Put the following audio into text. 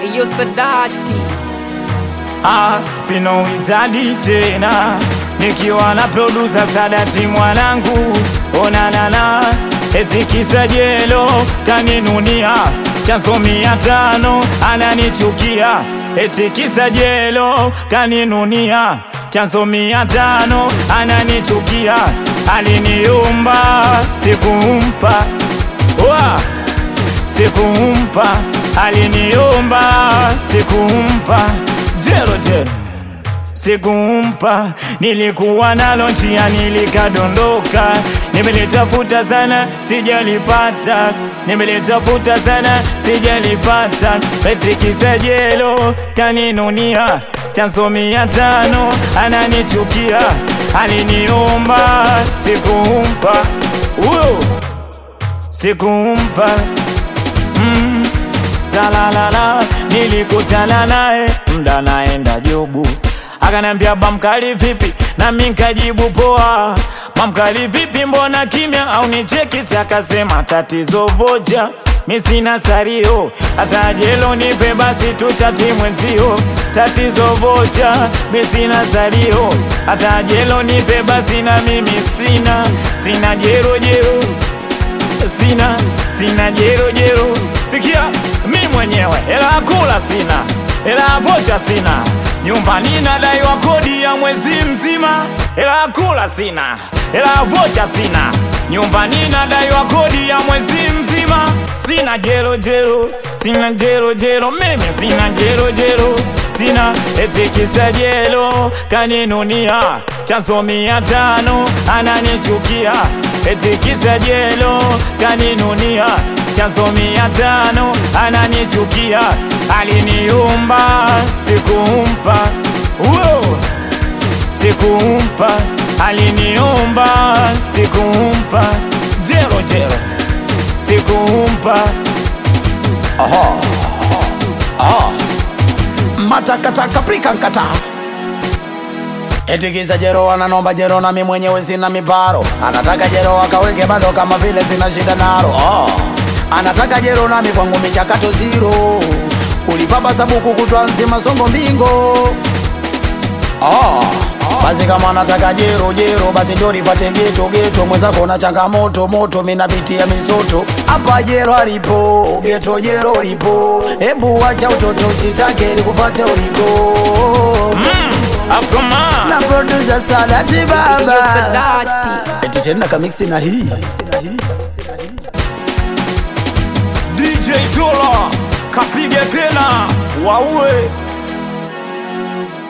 Iyo Sadati Spino Wizadi tena nikiwa na producer Sadati mwanangu. Onanana ezikisa jelo kaninunia chanzo 500 ananichukia. Etikisa jelo kaninunia chanzo 500 ananichukia. Aliniomba sikumpa, sikumpa. Aliniomba sikumpa, jelo sikumpa. Nilikuwa nalo njia nilikadondoka. Nimelitafuta sana sijalipata, nimelitafuta sana sijalipata. Etikisa jelo kaninunia chanzo 500 ananichukia. Aliniomba sikumpa, sikumpa. Talalala nilikutana nae mda naenda jobu. Akanambia bamkali vipi, na mimi nikajibu poa. Mamkali vipi mbona kimya au nicheki? Akasema tatizo voja mimi sina sario, hata jelo nipe basi tuchati mwenzio. Tatizo voja mimi sina sario, hata jelo nipe basi na mimi sina jero sina jero. Sikia mimi mwenyewe hela kula sina, hela vocha sina, nyumbani nadaiwa kodi ya mwezi mzima. Hela kula sina, hela vocha sina, nyumbani nadaiwa kodi ya mwezi mzima. Sina jero sina jero, mimi sina jero sina. Etikisa jelo kaninunia chanzo 500 ananichukia. Etikisa jelo kaninunia chanzo 500 ananichukia. Aliniomba sikumpa, sikumpa. Aliniomba sikumpa, jelo sikumpa. Matakataka prika nkata. Etikisa jero ananomba jero na mimi mwenyewe sina miparo. Anataka jero akaweke bado kama vile sina shida naro. Anataka jero nami kwangu michakato zero. Ulipapa sabuku kutwa nzima songo mbingo. Basi kama anataka jero basi ndio nifate geto. Mwenzako na changamoto moto mimi napitia misoto. Hapa jero alipo, geto jero lipo. Hebu acha utoto sitake nikufate uliko. Afkoma na producer Sadati baba. Iyo Sadati Eti tena kamixi na hii DJ Tola kapige tena waue.